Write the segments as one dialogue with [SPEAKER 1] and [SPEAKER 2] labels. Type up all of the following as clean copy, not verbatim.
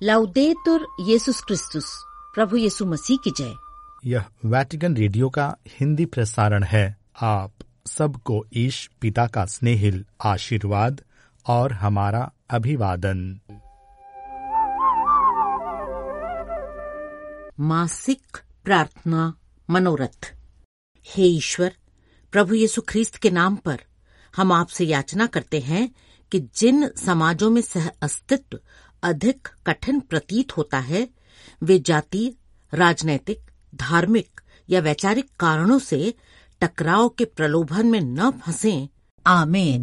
[SPEAKER 1] लाउदेतुर येसुस क्रिस्तुस, प्रभु यीशु मसीह की जय।
[SPEAKER 2] यह वेटिकन रेडियो का हिंदी प्रसारण है। आप सबको ईश पिता का स्नेहिल आशीर्वाद और हमारा अभिवादन।
[SPEAKER 1] मासिक प्रार्थना मनोरथ। हे ईश्वर, प्रभु यीशु ख्रीस्त के नाम पर हम आपसे याचना करते हैं कि जिन समाजों में सह अस्तित्व अधिक कठिन प्रतीत होता है, वे जातीय, राजनैतिक, धार्मिक या वैचारिक कारणों से टकराव के प्रलोभन में न फंसें। आमीन।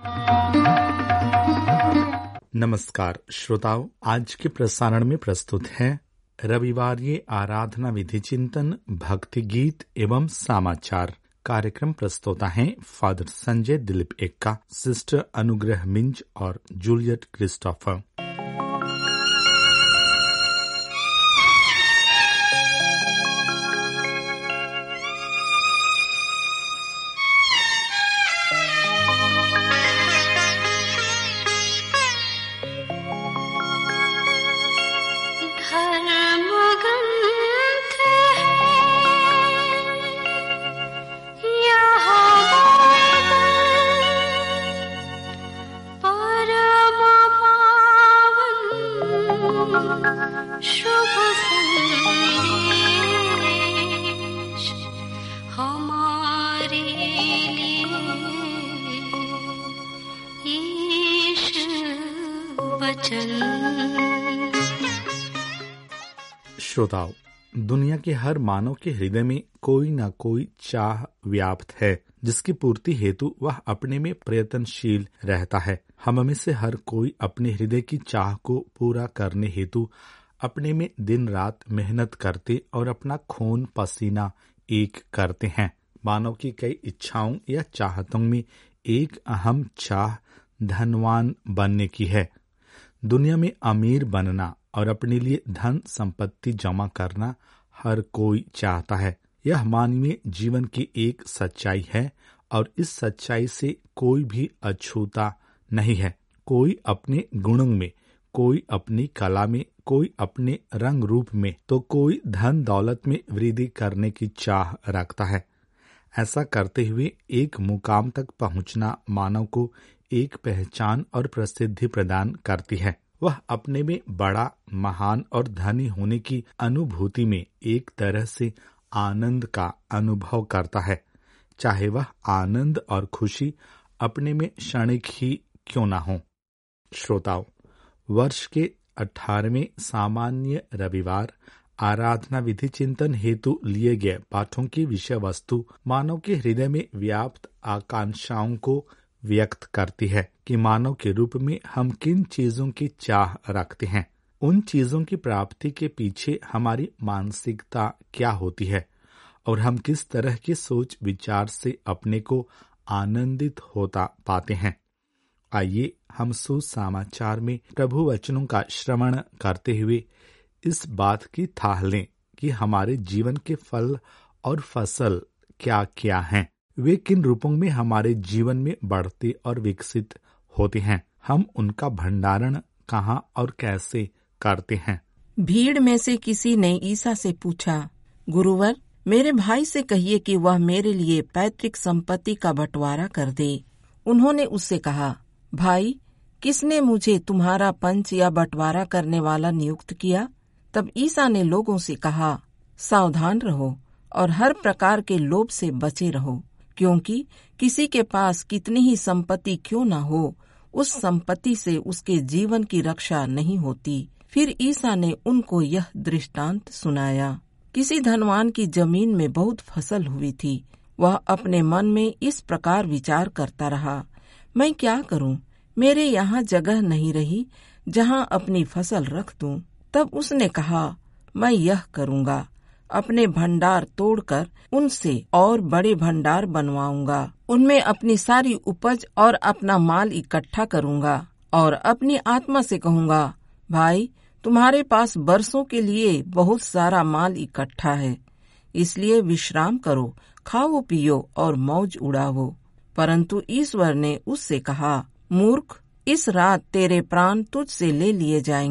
[SPEAKER 2] नमस्कार श्रोताओं, आज के प्रसारण में प्रस्तुत है रविवार आराधना विधि चिंतन, भक्ति गीत एवं समाचार। कार्यक्रम प्रस्तोता हैं फादर संजय दिलीप एक्का, सिस्टर अनुग्रह मिंज और जूलियट क्रिस्टोफर। श्रोताओं, दुनिया के हर मानव के हृदय में कोई न कोई चाह व्याप्त है, जिसकी पूर्ति हेतु वह अपने में प्रयत्नशील रहता है। हम में से हर कोई अपने हृदय की चाह को पूरा करने हेतु अपने में दिन रात मेहनत करते और अपना खून पसीना एक करते हैं। मानव की कई इच्छाओं या चाहतों में एक अहम चाह धनवान बनने की है। दुनिया में अमीर बनना और अपने लिए धन संपत्ति जमा करना हर कोई चाहता है। यह मानवीय जीवन की एक सच्चाई है और इस सच्चाई से कोई भी अछूता नहीं है। कोई अपने गुणों में, कोई अपनी कला में, कोई अपने रंग रूप में, तो कोई धन दौलत में वृद्धि करने की चाह रखता है। ऐसा करते हुए एक मुकाम तक पहुंचना मानव को एक पहचान और प्रसिद्धि प्रदान करती है। वह अपने में बड़ा, महान और धनी होने की अनुभूति में एक तरह से आनंद का अनुभव करता है, चाहे वह आनंद और खुशी अपने में क्षणिक ही क्यों न हो। श्रोताओं, वर्ष के 18वें सामान्य रविवार आराधना विधि चिंतन हेतु लिए गए पाठों की विषय वस्तु मानव के हृदय में व्याप्त आकांक्षाओं को व्यक्त करती है कि मानव के रूप में हम किन चीजों की चाह रखते हैं। उन चीजों की प्राप्ति के पीछे हमारी मानसिकता क्या होती है और हम किस तरह की सोच विचार से अपने को आनंदित होता पाते हैं। आइए हम सुसमाचार में प्रभु वचनों का श्रवण करते हुए इस बात की थाह लें कि हमारे जीवन के फल और फसल क्या क्या हैं, वे किन रूपों में हमारे जीवन में बढ़ते और विकसित होते हैं। हम उनका भंडारण कहाँ और कैसे करते हैं।
[SPEAKER 3] भीड़ में से किसी ने ईसा से पूछा, गुरुवर, मेरे भाई से कहिए कि वह मेरे लिए पैतृक संपत्ति का बंटवारा कर दे। उन्होंने उससे कहा, भाई, किसने मुझे तुम्हारा पंच या बंटवारा करने वाला नियुक्त किया? तब ईसा ने लोगों से कहा, सावधान रहो और हर प्रकार के लोभ से बचे रहो, क्योंकि किसी के पास कितनी ही संपत्ति क्यों न हो, उस संपत्ति से उसके जीवन की रक्षा नहीं होती। फिर ईसा ने उनको यह दृष्टांत सुनाया। किसी धनवान की जमीन में बहुत फसल हुई थी। वह अपने मन में इस प्रकार विचार करता रहा, मैं क्या करूं? मेरे यहाँ जगह नहीं रही जहाँ अपनी फसल रख दूं। तब उसने कहा, मैं यह करूँगा, अपने भंडार तोड़कर उनसे और बड़े भंडार बनवाऊंगा। उनमें अपनी सारी उपज और अपना माल इकट्ठा करूंगा और अपनी आत्मा से कहूंगा, भाई, तुम्हारे पास बरसों के लिए बहुत सारा माल इकट्ठा है, इसलिए विश्राम करो, खाओ पियो और मौज उड़ाओ। परंतु ईश्वर ने उससे कहा, मूर्ख, इस रात तेरे प्राण तुझ से ले लिए जाएंगे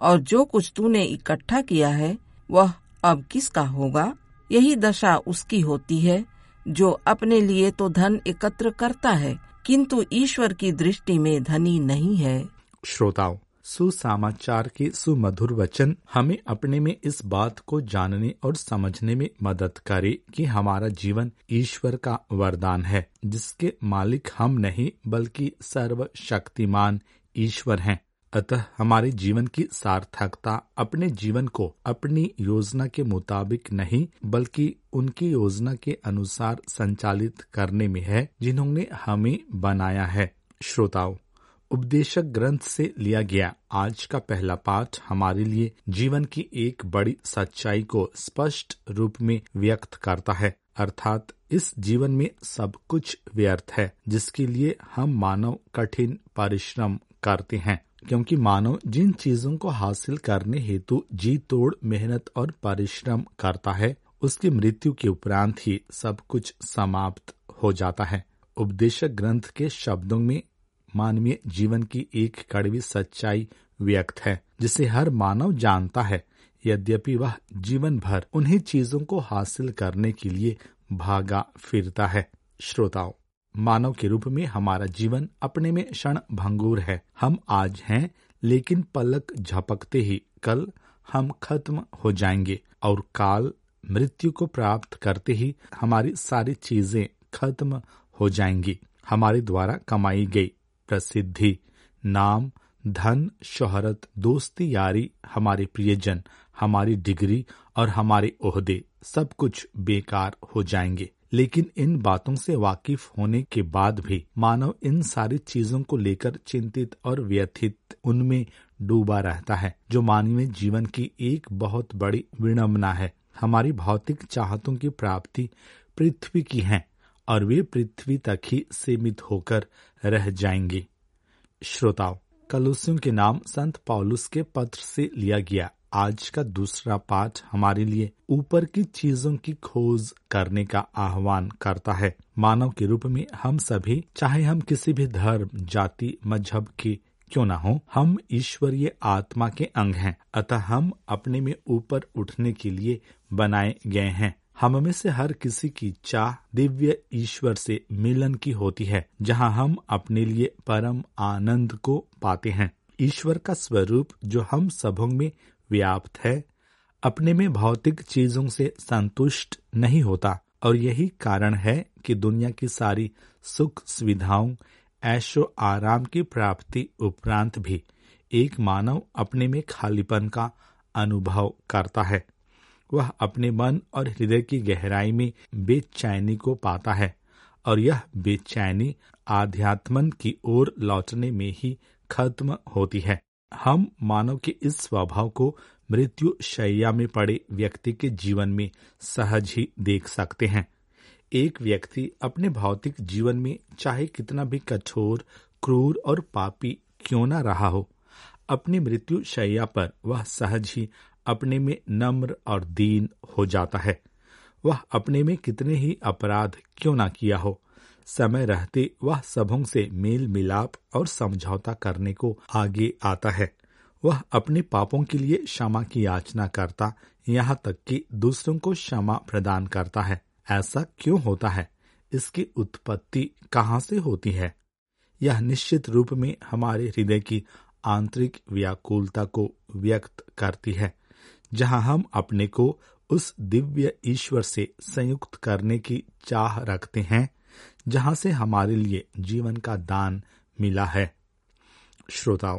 [SPEAKER 3] और जो कुछ तूने इकट्ठा किया है वह अब किसका होगा? यही दशा उसकी होती है जो अपने लिए तो धन एकत्र करता है, किंतु ईश्वर की दृष्टि में धनी नहीं है।
[SPEAKER 2] श्रोताओं, सुसमाचार के सुमधुर वचन हमें अपने में इस बात को जानने और समझने में मदद करे कि हमारा जीवन ईश्वर का वरदान है, जिसके मालिक हम नहीं बल्कि सर्वशक्तिमान ईश्वर हैं। अतः हमारे जीवन की सार्थकता अपने जीवन को अपनी योजना के मुताबिक नहीं बल्कि उनकी योजना के अनुसार संचालित करने में है जिन्होंने हमें बनाया है। श्रोताओं, उपदेशक ग्रंथ से लिया गया आज का पहला पाठ हमारे लिए जीवन की एक बड़ी सच्चाई को स्पष्ट रूप में व्यक्त करता है, अर्थात इस जीवन में सब कुछ व्यर्थ है जिसके लिए हम मानव कठिन परिश्रम करते हैं, क्योंकि मानव जिन चीजों को हासिल करने हेतु जी तोड़ मेहनत और परिश्रम करता है उसकी मृत्यु के उपरांत ही सब कुछ समाप्त हो जाता है। उपदेशक ग्रंथ के शब्दों में मानवीय जीवन की एक कड़वी सच्चाई व्यक्त है जिसे हर मानव जानता है, यद्यपि वह जीवन भर उन्हीं चीजों को हासिल करने के लिए भागा फिरता है। श्रोताओं, मानव के रूप में हमारा जीवन अपने में क्षण भंगुर है। हम आज हैं, लेकिन पलक झपकते ही कल हम खत्म हो जाएंगे और काल मृत्यु को प्राप्त करते ही हमारी सारी चीजें खत्म हो जाएंगी। हमारे द्वारा कमाई गई प्रसिद्धि, नाम, धन, शोहरत, दोस्ती, यारी, हमारे प्रियजन, हमारी डिग्री और हमारे ओहदे सब कुछ बेकार हो जाएंगे। लेकिन इन बातों से वाकिफ होने के बाद भी मानव इन सारी चीजों को लेकर चिंतित और व्यथित उनमें डूबा रहता है, जो मानवीय जीवन की एक बहुत बड़ी विडंबना है। हमारी भौतिक चाहतों की प्राप्ति पृथ्वी की है और वे पृथ्वी तक ही सीमित होकर रह जाएंगे। श्रोताओं, कलोसियों के नाम संत पौलुस के पत्र से लिया गया आज का दूसरा पाठ हमारे लिए ऊपर की चीजों की खोज करने का आह्वान करता है। मानव के रूप में हम सभी, चाहे हम किसी भी धर्म, जाति, मजहब के क्यों ना हो, हम ईश्वरीय आत्मा के अंग हैं। अतः हम अपने में ऊपर उठने के लिए बनाए गए हैं। हम में से हर किसी की चाह दिव्य ईश्वर से मिलन की होती है, जहां हम अपने लिए परम आनंद को पाते हैं। ईश्वर का स्वरूप जो हम सबों में व्याप्त है, अपने में भौतिक चीजों से संतुष्ट नहीं होता, और यही कारण है कि दुनिया की सारी सुख सुविधाओं, ऐशो आराम की प्राप्ति उपरांत भी एक मानव अपने में खालीपन का अनुभव करता है। वह अपने मन और हृदय की गहराई में बेचैनी को पाता है, और यह बेचैनी आध्यात्मन की ओर लौटने में ही खत्म होती है। हम मानव के इस स्वभाव को मृत्यु शैया में पड़े व्यक्ति के जीवन में सहज ही देख सकते हैं। एक व्यक्ति अपने भौतिक जीवन में चाहे कितना भी कठोर, क्रूर और पापी क्यों न रहा हो, अपनी मृत्यु शैया पर वह सहज ही अपने में नम्र और दीन हो जाता है। वह अपने में कितने ही अपराध क्यों ना किया हो, समय रहते वह सबों से मेल मिलाप और समझौता करने को आगे आता है। वह अपने पापों के लिए क्षमा की याचना करता, यहाँ तक कि दूसरों को क्षमा प्रदान करता है। ऐसा क्यों होता है? इसकी उत्पत्ति कहाँ से होती है? यह निश्चित रूप में हमारे हृदय की आंतरिक व्याकुलता को व्यक्त करती है, जहाँ हम अपने को उस दिव्य ईश्वर से संयुक्त करने की चाह रखते हैं, जहाँ से हमारे लिए जीवन का दान मिला है। श्रोताओं,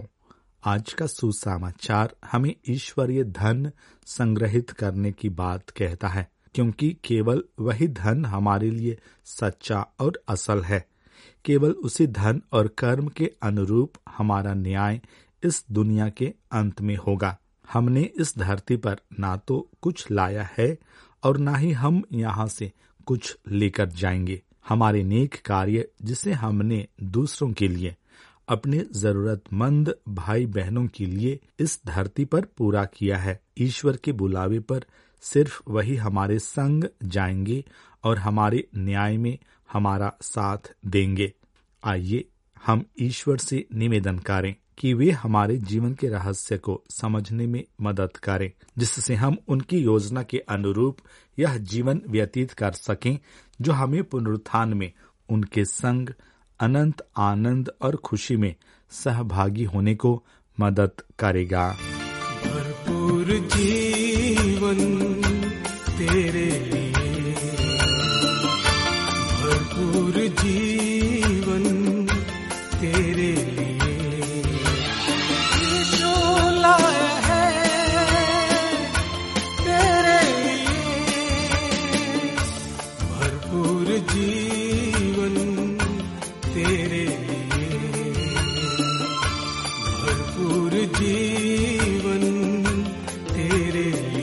[SPEAKER 2] आज का सुसमाचार हमें ईश्वरीय धन संग्रहित करने की बात कहता है, क्योंकि केवल वही धन हमारे लिए सच्चा और असल है। केवल उसी धन और कर्म के अनुरूप हमारा न्याय इस दुनिया के अंत में होगा। हमने इस धरती पर ना तो कुछ लाया है और ना ही हम यहाँ से कुछ लेकर जाएंगे। हमारे नेक कार्य जिसे हमने दूसरों के लिए, अपने जरूरतमंद भाई बहनों के लिए इस धरती पर पूरा किया है, ईश्वर के बुलावे पर सिर्फ वही हमारे संग जाएंगे और हमारे न्याय में हमारा साथ देंगे। आइए हम ईश्वर से निवेदन करें कि वे हमारे जीवन के रहस्य को समझने में मदद करें, जिससे हम उनकी योजना के अनुरूप यह जीवन व्यतीत कर सकें जो हमें पुनरुत्थान में उनके संग अनंत आनंद और खुशी में सहभागी होने को मदद करेगा।
[SPEAKER 4] भरपूर जीवन तेरे लिए, भरपूर जीवन तेरे लिए यीशु लाया है, तेरे लिए भरपूर जीवन तेरे लिए, भरपूर जीवन तेरे लिए।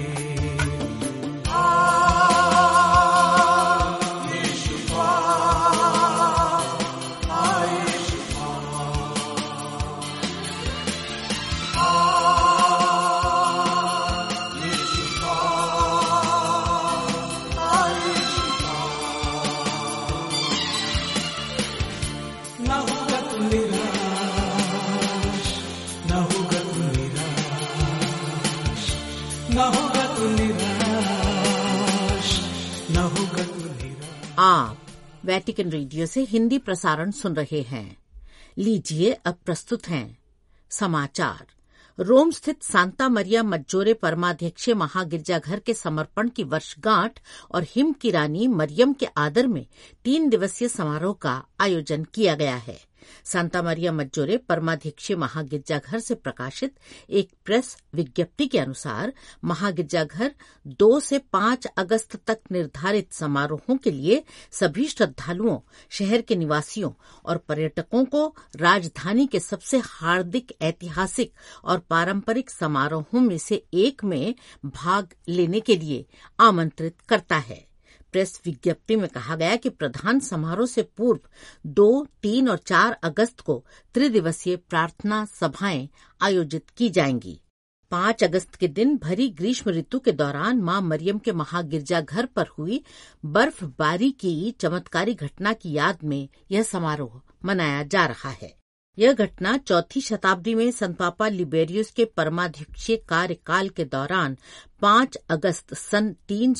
[SPEAKER 1] आप वैटिकन रेडियो से हिंदी प्रसारण सुन रहे हैं। लीजिए अब प्रस्तुत हैं समाचार। रोम स्थित सांता मरिया मज्जोरे परमाध्यक्षीय महागिरजाघर के समर्पण की वर्षगांठ और हिम की रानी मरियम के आदर में 3 दिवसीय समारोह का आयोजन किया गया है। सांता मरिया मज्जोरे परमाध्यक्षीय महागिरजाघर से प्रकाशित एक प्रेस विज्ञप्ति के अनुसार महागिरजाघर 2 से 5 अगस्त तक निर्धारित समारोहों के लिए सभी श्रद्धालुओं, शहर के निवासियों और पर्यटकों को राजधानी के सबसे हार्दिक, ऐतिहासिक और पारंपरिक समारोहों में से एक में भाग लेने के लिए आमंत्रित करता है। प्रेस विज्ञप्ति में कहा गया कि प्रधान समारोह से पूर्व 2, 3 और 4 अगस्त को त्रिदिवसीय प्रार्थना सभाएं आयोजित की जाएंगी। 5 अगस्त के दिन भरी ग्रीष्म ऋतु के दौरान मां मरियम के महागिरजाघर पर हुई बर्फबारी की चमत्कारी घटना की याद में यह समारोह मनाया जा रहा है। यह घटना 4वीं शताब्दी में संत पापा लिबेरियस के परमाध्यक्षीय कार्यकाल के दौरान 5 अगस्त सन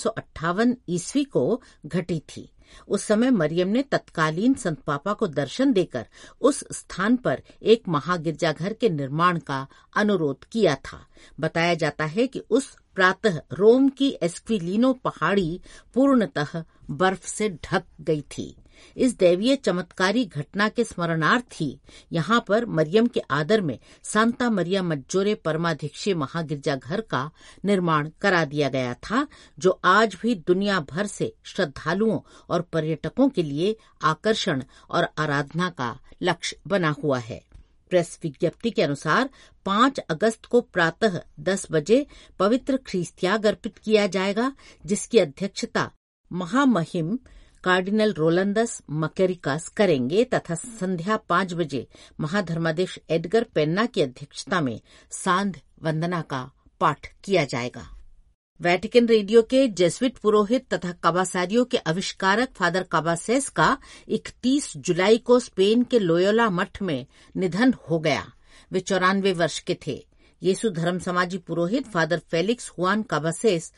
[SPEAKER 1] 358 ईस्वी को घटी थी। उस समय मरियम ने तत्कालीन संत पापा को दर्शन देकर उस स्थान पर एक महागिरजाघर के निर्माण का अनुरोध किया था। बताया जाता है कि उस प्रातः रोम की एस्क्विलिनो पहाड़ी पूर्णतः बर्फ से ढक गई थी। इस दैवीय चमत्कारी घटना के स्मरणार्थ ही यहाँ पर मरियम के आदर में सांता मरिया मज्जोरे परमाध्यक्षीय महागिरजाघर का निर्माण करा दिया गया था, जो आज भी दुनिया भर से श्रद्धालुओं और पर्यटकों के लिए आकर्षण और आराधना का लक्ष्य बना हुआ है। प्रेस विज्ञप्ति के अनुसार 5 अगस्त को प्रातः 10 बजे पवित्र ख्रीस्त्याग अर्पित किया जाएगा, जिसकी अध्यक्षता महामहिम कार्डिनल रोलंदस मकेरिकास करेंगे तथा संध्या 5 बजे महाधर्माध्यक्ष एडगर पेन्ना की अध्यक्षता में सांध्य वंदना का पाठ किया जाएगा। वैटिकन रेडियो के जेसुइट पुरोहित तथा काबासारियों के आविष्कारक फादर काबासेस का 31 जुलाई को स्पेन के लोयोला मठ में निधन हो गया। वे 94 वर्ष के थे। येसु धर्म समाजी पुरोहित फादर फेलिक्स हुआन काबासेस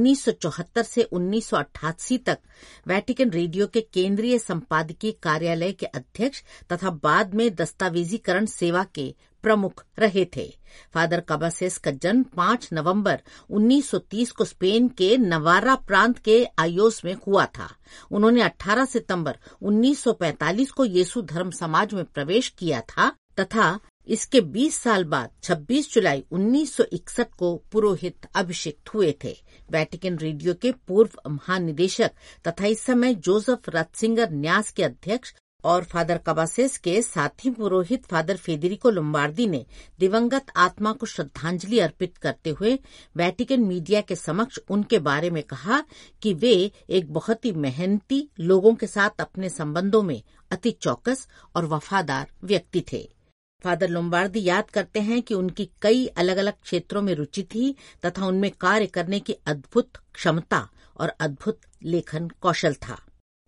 [SPEAKER 1] 1974 से 1988 तक वैटिकन रेडियो के केंद्रीय संपादकीय कार्यालय के अध्यक्ष तथा बाद में दस्तावेजीकरण सेवा के प्रमुख रहे थे। फादर काबासेस का जन्म 5 नवंबर 1930 को स्पेन के नवारा प्रांत के आयोस में हुआ था। उन्होंने 18 सितंबर 1945 को येसु धर्म समाज में प्रवेश किया था तथा इसके 20 साल बाद 26 जुलाई 1961 को पुरोहित अभिषिक्त हुए थे। वैटिकन रेडियो के पूर्व महानिदेशक तथा इस समय जोसेफ रत्सिंगर न्यास के अध्यक्ष और फादर काबासेस के साथी पुरोहित फादर फेदेरिको लोम्बार्दी ने दिवंगत आत्मा को श्रद्धांजलि अर्पित करते हुए वैटिकन मीडिया के समक्ष उनके बारे में कहा कि वे एक बहुत ही मेहनती, लोगों के साथ अपने संबंधों में अति चौकस और वफादार व्यक्ति थे। फादर लोम्बार्दी याद करते हैं कि उनकी कई अलग अलग क्षेत्रों में रुचि थी तथा उनमें कार्य करने की अद्भुत क्षमता और अद्भुत लेखन कौशल था।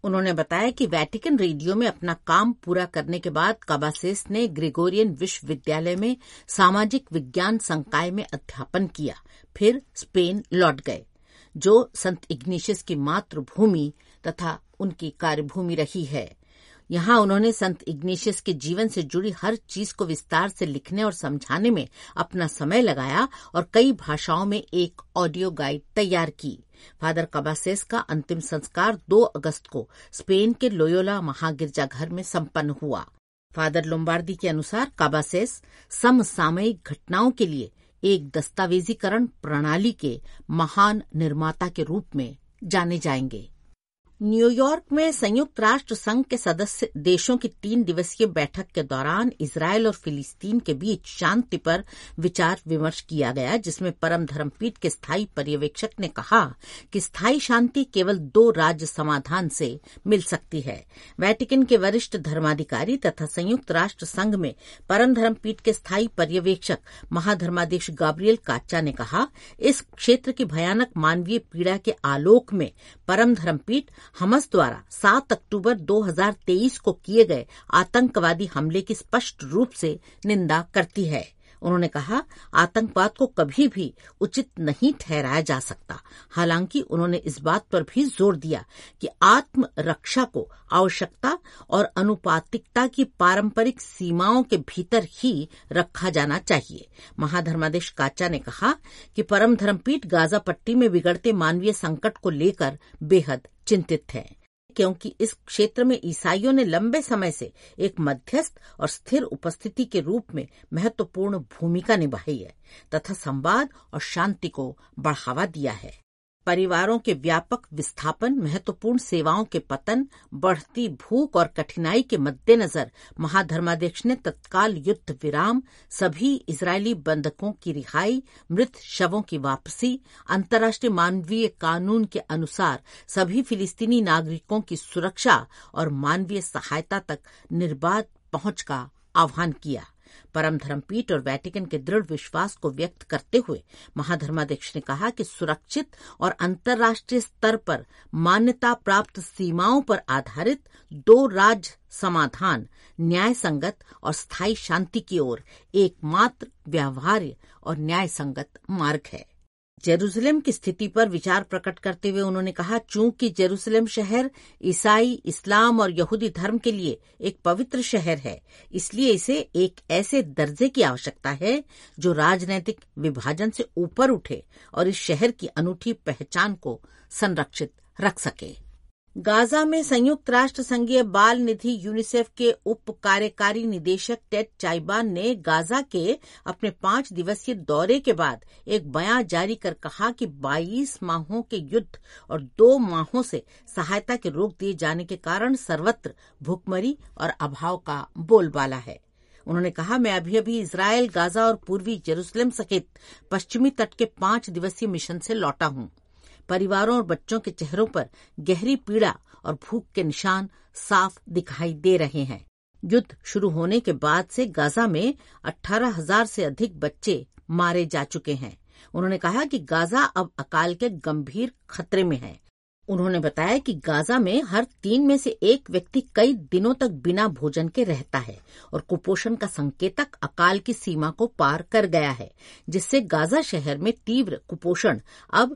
[SPEAKER 1] उन्होंने बताया कि वेटिकन रेडियो में अपना काम पूरा करने के बाद काबासेस ने ग्रेगोरियन विश्वविद्यालय में सामाजिक विज्ञान संकाय में अध्यापन किया, फिर स्पेन लौट गए, जो संत इग्नेशियस की मातृभूमि तथा उनकी कार्यभूमि रही है। यहाँ उन्होंने संत इग्नेशियस के जीवन से जुड़ी हर चीज को विस्तार से लिखने और समझाने में अपना समय लगाया और कई भाषाओं में एक ऑडियो गाइड तैयार की। फादर काबासेस का अंतिम संस्कार 2 अगस्त को स्पेन के लोयोला महागिरजाघर में संपन्न हुआ। फादर लोम्बार्दी के अनुसार काबासेस समसामयिक घटनाओं के लिए एक दस्तावेजीकरण प्रणाली के महान निर्माता के रूप में जाने जाएंगे। न्यूयॉर्क में संयुक्त राष्ट्र संघ के सदस्य देशों की 3 दिवसीय बैठक के दौरान इजरायल और फिलिस्तीन के बीच शांति पर विचार विमर्श किया गया, जिसमें परम धर्मपीठ के स्थायी पर्यवेक्षक ने कहा कि स्थायी शांति केवल 2 राज्य समाधान से मिल सकती है। वेटिकन के वरिष्ठ धर्माधिकारी तथा संयुक्त राष्ट्र संघ में परम धर्मपीठ के स्थायी पर्यवेक्षक महाधर्माध्यक्ष गाब्रिएल काचा ने कहा, इस क्षेत्र की भयानक मानवीय पीड़ा के आलोक में परम धर्मपीठ हमास द्वारा 7 अक्टूबर 2023 को किए गए आतंकवादी हमले की स्पष्ट रूप से निंदा करती है। उन्होंने कहा, आतंकवाद को कभी भी उचित नहीं ठहराया जा सकता। हालांकि उन्होंने इस बात पर भी जोर दिया कि आत्मरक्षा को आवश्यकता और अनुपातिकता की पारंपरिक सीमाओं के भीतर ही रखा जाना चाहिए। महाधर्माध्यक्ष काचा ने कहा कि परम धर्मपीठ गाजा पट्टी में बिगड़ते मानवीय संकट को लेकर बेहद चिंतित है, क्योंकि इस क्षेत्र में ईसाइयों ने लंबे समय से एक मध्यस्थ और स्थिर उपस्थिति के रूप में महत्वपूर्ण भूमिका निभाई है तथा संवाद और शांति को बढ़ावा दिया है। परिवारों के व्यापक विस्थापन, महत्वपूर्ण सेवाओं के पतन, बढ़ती भूख और कठिनाई के मद्देनजर महाधर्माध्यक्ष ने तत्काल युद्ध विराम, सभी इजरायली बंधकों की रिहाई, मृत शवों की वापसी, अंतर्राष्ट्रीय मानवीय कानून के अनुसार सभी फिलिस्तीनी नागरिकों की सुरक्षा और मानवीय सहायता तक निर्बाध पहुंच का आह्वान किया। परम धर्मपीठ और वेटिकन के दृढ़ विश्वास को व्यक्त करते हुए महाधर्माध्यक्ष ने कहा कि सुरक्षित और अंतर्राष्ट्रीय स्तर पर मान्यता प्राप्त सीमाओं पर आधारित 2 राज्य समाधान न्याय संगत और स्थायी शांति की ओर एकमात्र व्यवहार्य और न्याय संगत मार्ग है। जेरूसलम की स्थिति पर विचार प्रकट करते हुए उन्होंने कहा, चूंकि जेरूसलम शहर ईसाई, इस्लाम और यहूदी धर्म के लिए एक पवित्र शहर है, इसलिए इसे एक ऐसे दर्जे की आवश्यकता है जो राजनैतिक विभाजन से ऊपर उठे और इस शहर की अनूठी पहचान को संरक्षित रख सके। गाजा में संयुक्त राष्ट्र संघीय बाल निधि यूनिसेफ के उप कार्यकारी निदेशक टेड चाइबान ने गाजा के अपने 5 दिवसीय दौरे के बाद एक बयान जारी कर कहा कि 22 माहों के युद्ध और 2 माहों से सहायता के रोक दिए जाने के कारण सर्वत्र भूखमरी और अभाव का बोलबाला है। उन्होंने कहा, मैं अभी इजरायल, गाजा और पूर्वी जेरूसलम सहित पश्चिमी तट के 5 दिवसीय मिशन से लौटा हूं। परिवारों और बच्चों के चेहरों पर गहरी पीड़ा और भूख के निशान साफ दिखाई दे रहे हैं। युद्ध शुरू होने के बाद से गाजा में 18,000 से अधिक बच्चे मारे जा चुके हैं। उन्होंने कहा कि गाजा अब अकाल के गंभीर खतरे में है। उन्होंने बताया कि गाजा में हर 3 में से 1 व्यक्ति कई दिनों तक बिना भोजन के रहता है और कुपोषण का संकेतक अकाल की सीमा को पार कर गया है, जिससे गाजा शहर में तीव्र कुपोषण अब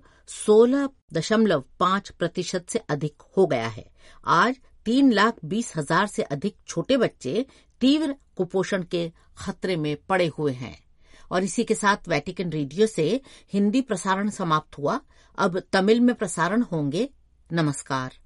[SPEAKER 1] 16.5% से अधिक हो गया है। आज 3,20,000 से अधिक छोटे बच्चे तीव्र कुपोषण के खतरे में पड़े हुए हैं। और इसी के साथ वेटिकन रेडियो से हिंदी प्रसारण समाप्त हुआ। अब तमिल में प्रसारण होंगे। नमस्कार।